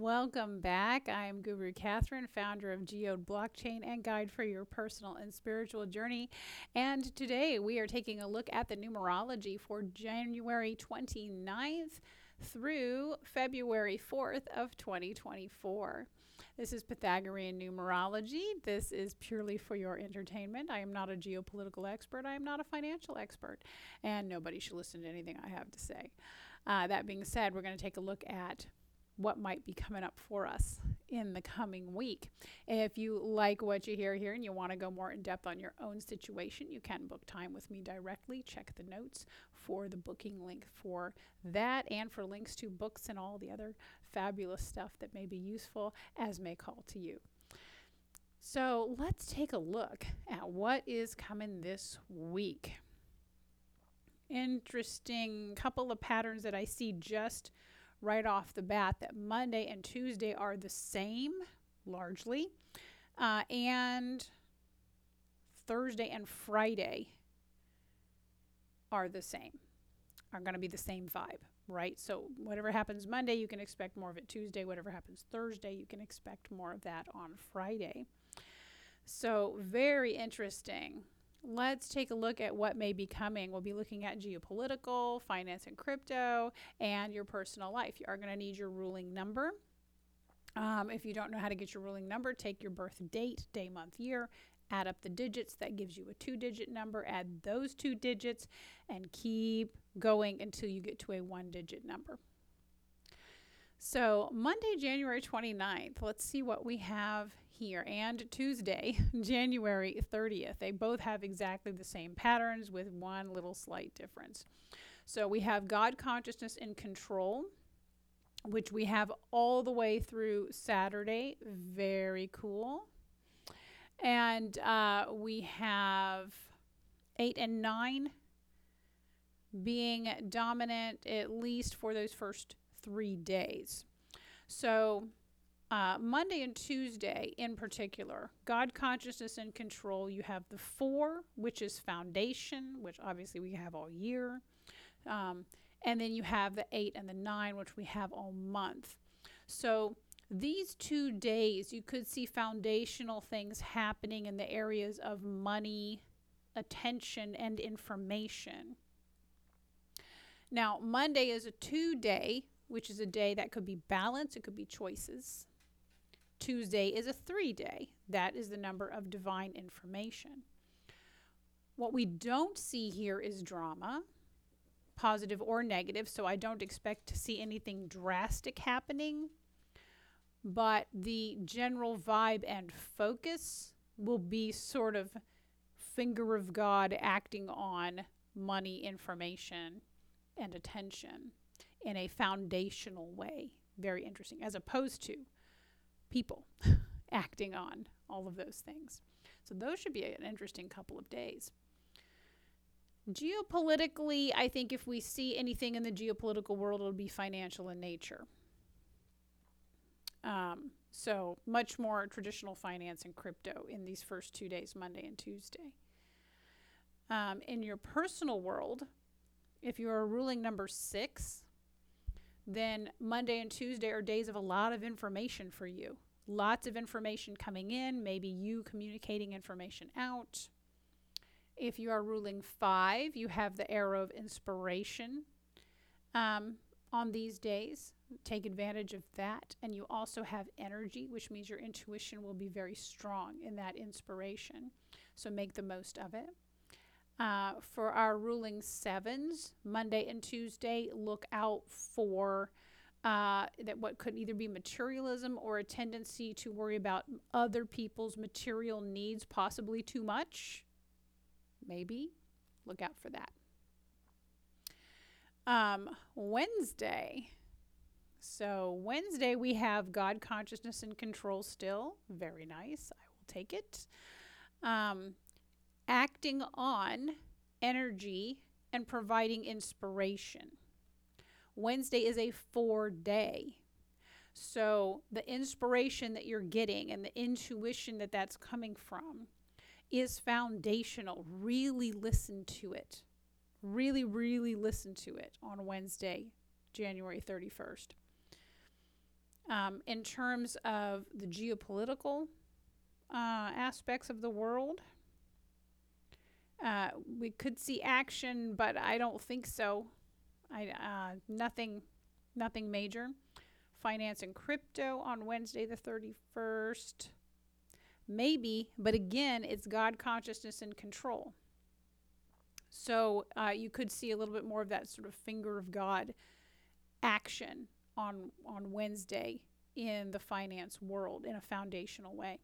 Welcome back. I am Guru Catherine, founder of Geode Blockchain and guide for your personal and spiritual journey. And today we are taking a look at the numerology for January 29th through February 4th of 2024. This is Pythagorean numerology. This is purely for your entertainment. I am not a geopolitical expert. I am not a financial expert. And nobody should listen to anything I have to say. That being said, we're going to take a look at what might be coming up for us in the coming week. If you like what you hear here and you want to go more in depth on your own situation, you can book time with me directly. Check the notes for the booking link for that and for links to books and all the other fabulous stuff that may be useful as may call to you. So let's take a look at what is coming this week. Interesting couple of patterns that I see just right off the bat, that Monday and Tuesday are the same largely, and Thursday and Friday are the same, are going to be the same vibe, right? So whatever happens Monday, you can expect more of it Tuesday. Whatever happens Thursday, you can expect more of that on Friday. So very interesting. Let's take a look at what may be coming. We'll be looking at geopolitical, finance and crypto, and your personal life. You are going to need your ruling number. If you don't know how to get your ruling number, take your birth date, day, month, year, add up the digits. That gives you a 2-digit number. Add those 2 digits and keep going until you get to a 1-digit number. So Monday, January 29th, let's see what we have here. And Tuesday, January 30th. They both have exactly the same patterns with one little slight difference. So we have God consciousness in control, which we have all the way through Saturday. Very cool. And we have 8 and 9 being dominant, at least for those first 3 days. So Monday and Tuesday in particular, God consciousness and control, you have the 4, which is foundation, which obviously we have all year. And then you have the 8 and the 9, which we have all month. So these 2 days, you could see foundational things happening in the areas of money, attention, and information. Now, Monday is a 2-day, which is a day that could be balance, it could be choices. Tuesday is a 3-day. That is the number of divine information. What we don't see here is drama, positive or negative, so I don't expect to see anything drastic happening, but the general vibe and focus will be sort of finger of God acting on money, information, and attention in a foundational way. Very interesting, as opposed to people acting on all of those things. So those should be an interesting couple of days. Geopolitically, I think if we see anything in the geopolitical world, it'll be financial in nature. So much more traditional finance and crypto in these first 2 days, Monday and Tuesday. In your personal world, if you're a ruling number 6, then Monday and Tuesday are days of a lot of information for you. Lots of information coming in, maybe you communicating information out. If you are ruling 5, you have the arrow of inspiration on these days. Take advantage of that. And you also have energy, which means your intuition will be very strong in that inspiration. So make the most of it. For our ruling 7s, Monday and Tuesday, look out for that what could either be materialism or a tendency to worry about other people's material needs, possibly too much. Maybe. Look out for that. Wednesday. So Wednesday we have God consciousness and control still. Very nice. I will take it. Acting on energy and providing inspiration. Wednesday is a 4-day. So the inspiration that you're getting and the intuition that that's coming from is foundational. Really listen to it. Really, really listen to it on Wednesday, January 31st. In terms of the geopolitical aspects of the world, we could see action, but I don't think so. Nothing major. Finance and crypto on Wednesday the 31st. Maybe, but again, it's God consciousness and control. So you could see a little bit more of that sort of finger of God action on Wednesday in the finance world in a foundational way.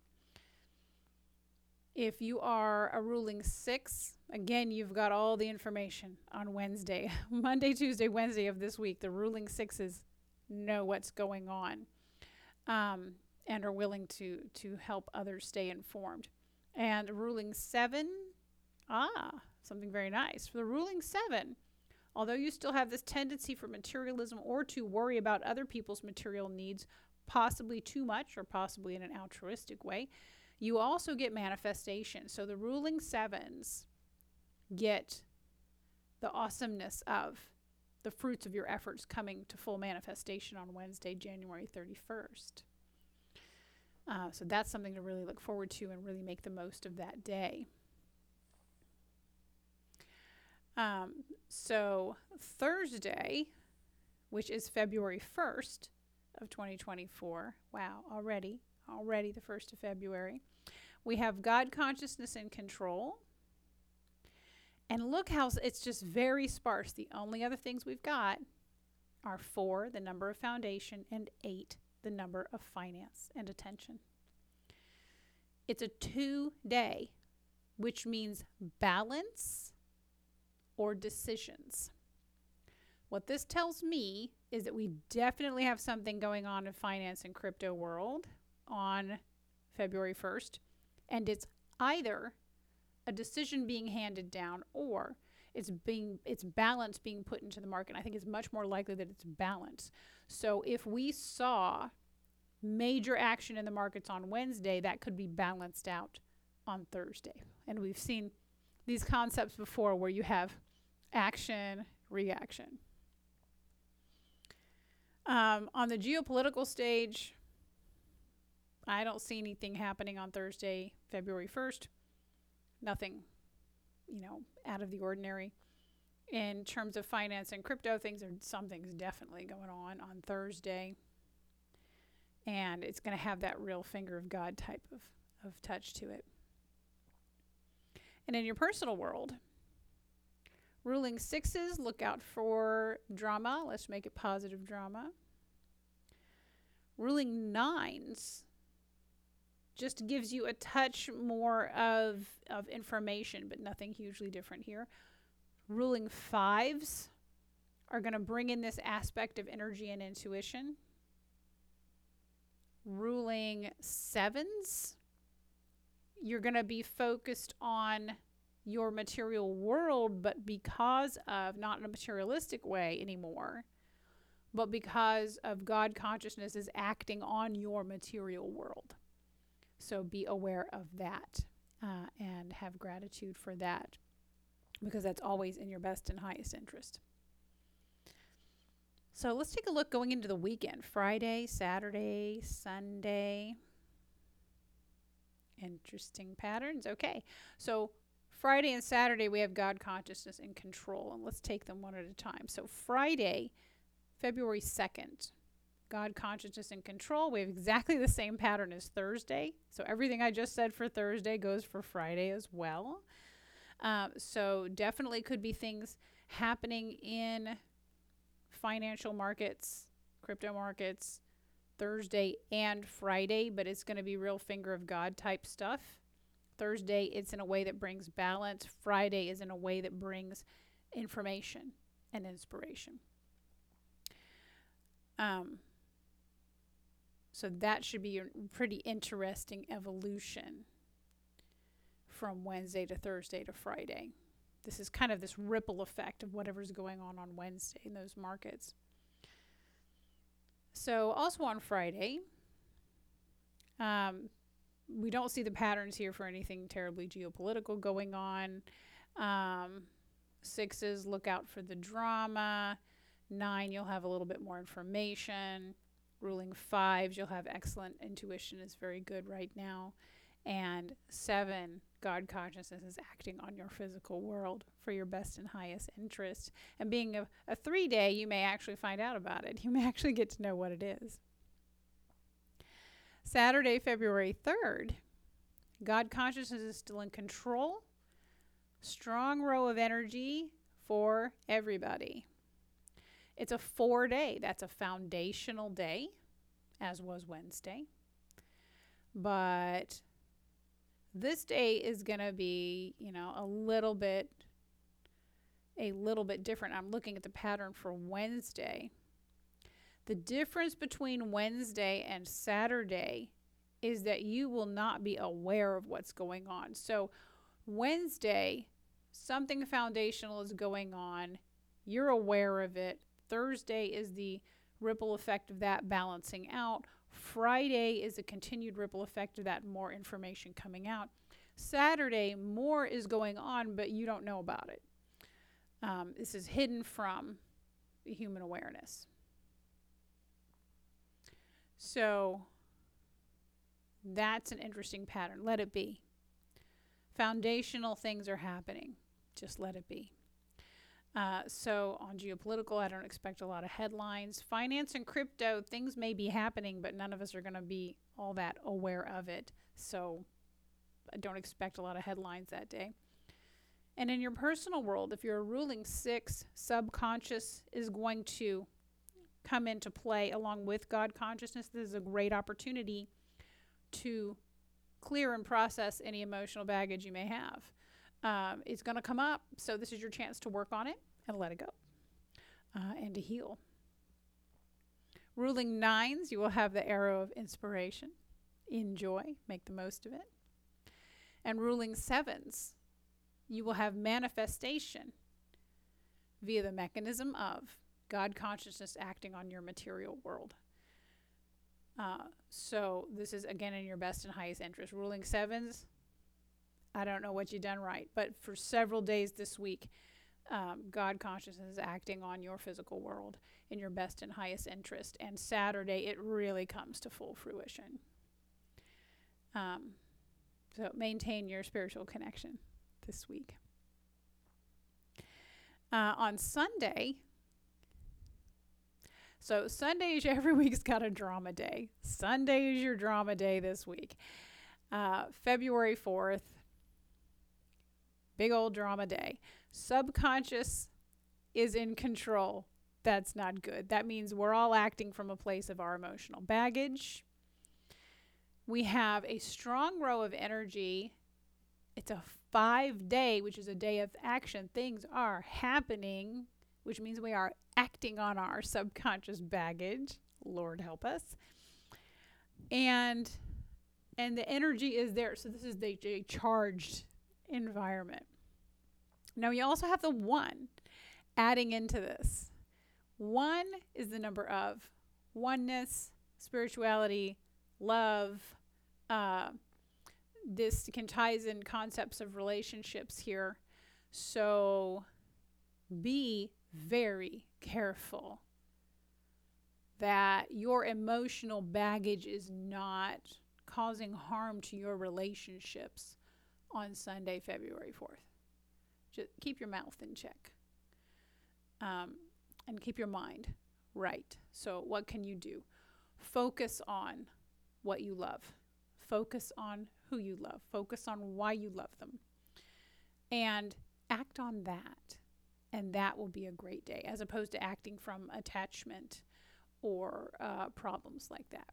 If you are a ruling 6, again, you've got all the information on Wednesday. Monday, Tuesday, Wednesday of this week, the ruling 6s know what's going on and are willing to help others stay informed. And ruling 7, something very nice. For the ruling 7, although you still have this tendency for materialism or to worry about other people's material needs, possibly too much or possibly in an altruistic way, you also get manifestation. So the ruling 7s get the awesomeness of the fruits of your efforts coming to full manifestation on Wednesday, January 31st. So that's something to really look forward to and really make the most of that day. So Thursday, which is February 1st of 2024, wow, already the 1st of February, we have God consciousness and control. And look how it's just very sparse. The only other things we've got are 4, the number of foundation, and 8, the number of finance and attention. It's a 2-day, which means balance or decisions. What this tells me is that we definitely have something going on in finance and crypto world on February 1st, and it's either a decision being handed down or it's balance being put into the market. I think it's much more likely that it's balance. So if we saw major action in the markets on Wednesday, that could be balanced out on Thursday. And we've seen these concepts before where you have action, reaction. On the geopolitical stage, I don't see anything happening on Thursday, February 1st. Nothing, out of the ordinary. In terms of finance and crypto, something's definitely going on Thursday. And it's going to have that real finger of God type of touch to it. And in your personal world, ruling 6s, look out for drama. Let's make it positive drama. Ruling 9s just gives you a touch more of information, but nothing hugely different here. Ruling 5s are going to bring in this aspect of energy and intuition. Ruling 7s, you're going to be focused on your material world, but because of, not in a materialistic way anymore, but because of God consciousness is acting on your material world. So be aware of that and have gratitude for that, because that's always in your best and highest interest. So let's take a look going into the weekend. Friday, Saturday, Sunday. Interesting patterns. Okay. So Friday and Saturday, we have God consciousness and control. And let's take them one at a time. So Friday, February 2nd. God consciousness and control. We have exactly the same pattern as Thursday. So everything I just said for Thursday goes for Friday as well. So definitely could be things happening in financial markets, crypto markets, Thursday and Friday, but it's going to be real finger of God type stuff. Thursday, it's in a way that brings balance. Friday is in a way that brings information and inspiration. So that should be a pretty interesting evolution from Wednesday to Thursday to Friday. This is kind of this ripple effect of whatever's going on Wednesday in those markets. So also on Friday, we don't see the patterns here for anything terribly geopolitical going on. 6s, look out for the drama. 9, you'll have a little bit more information. Ruling 5s, you'll have excellent intuition, is very good right now. And 7, God consciousness is acting on your physical world for your best and highest interest. And being a 3-day, you may actually find out about it. You may actually get to know what it is. Saturday, February 3rd, God consciousness is still in control. Strong row of energy for everybody. It's a 4-day. That's a foundational day, as was Wednesday. But this day is going to be, a little bit different. I'm looking at the pattern for Wednesday. The difference between Wednesday and Saturday is that you will not be aware of what's going on. So Wednesday, something foundational is going on. You're aware of it. Thursday is the ripple effect of that balancing out. Friday is a continued ripple effect of that, more information coming out. Saturday, more is going on, but you don't know about it. This is hidden from the human awareness. So that's an interesting pattern. Let it be. Foundational things are happening. Just let it be. So on geopolitical, I don't expect a lot of headlines. Finance and crypto, things may be happening, but none of us are going to be all that aware of it. So I don't expect a lot of headlines that day. And in your personal world, if you're a ruling 6, subconscious is going to come into play along with God consciousness. This is a great opportunity to clear and process any emotional baggage you may have. It's going to come up, so this is your chance to work on it and let it go and to heal. Ruling 9s, you will have the arrow of inspiration. Enjoy, make the most of it. And ruling 7s, you will have manifestation via the mechanism of God consciousness acting on your material world. So this is, again, in your best and highest interest. Ruling 7s, I don't know what you've done right, but for several days this week, God consciousness is acting on your physical world in your best and highest interest. And Saturday, it really comes to full fruition. So maintain your spiritual connection this week. On Sunday, so Sundays, every week's got a drama day. Sunday is your drama day this week. February 4th, big old drama day. Subconscious is in control. That's not good. That means we're all acting from a place of our emotional baggage. We have a strong row of energy. It's a 5-day, which is a day of action. Things are happening, which means we are acting on our subconscious baggage. Lord help us. And the energy is there. So this is a charged environment. Now you also have the 1 adding into this. 1 is the number of oneness, spirituality, love. This can ties in concepts of relationships here. So be very careful that your emotional baggage is not causing harm to your relationships on Sunday, February 4th. Just keep your mouth in check. And keep your mind right. So what can you do? Focus on what you love. Focus on who you love. Focus on why you love them. And act on that. And that will be a great day, as opposed to acting from attachment or problems like that.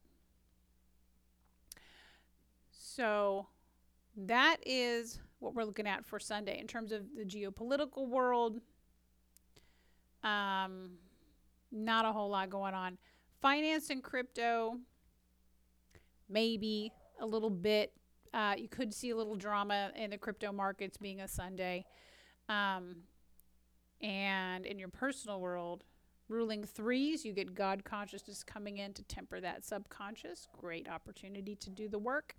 So that is what we're looking at for Sunday. In terms of the geopolitical world, not a whole lot going on. Finance and crypto, maybe a little bit. You could see a little drama in the crypto markets being a Sunday. And in your personal world, ruling 3s, you get God consciousness coming in to temper that subconscious. Great opportunity to do the work.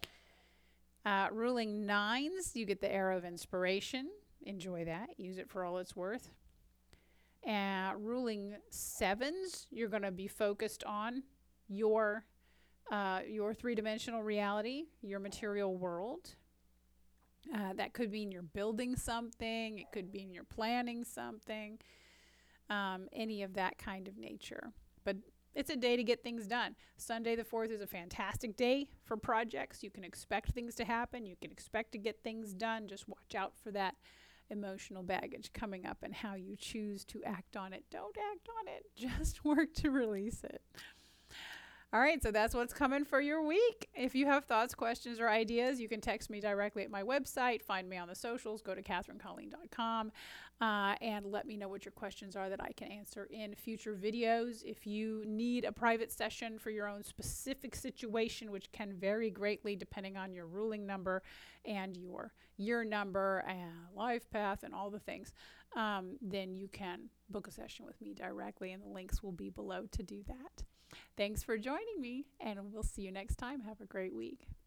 Ruling 9s, you get the arrow of inspiration. Enjoy that. Use it for all it's worth. Ruling 7s, you're going to be focused on your three-dimensional reality, your material world. That could mean you're building something. It could mean you're planning something. Any of that kind of nature. But it's a day to get things done. Sunday the 4th is a fantastic day for projects. You can expect things to happen. You can expect to get things done. Just watch out for that emotional baggage coming up and how you choose to act on it. Don't act on it. Just work to release it. All right, so that's what's coming for your week. If you have thoughts, questions, or ideas, you can text me directly at my website. Find me on the socials. Go to KatherineColleen.com and let me know what your questions are that I can answer in future videos. If you need a private session for your own specific situation, which can vary greatly depending on your ruling number and your year number and life path and all the things, then you can book a session with me directly, and the links will be below to do that. Thanks for joining me, and we'll see you next time. Have a great week.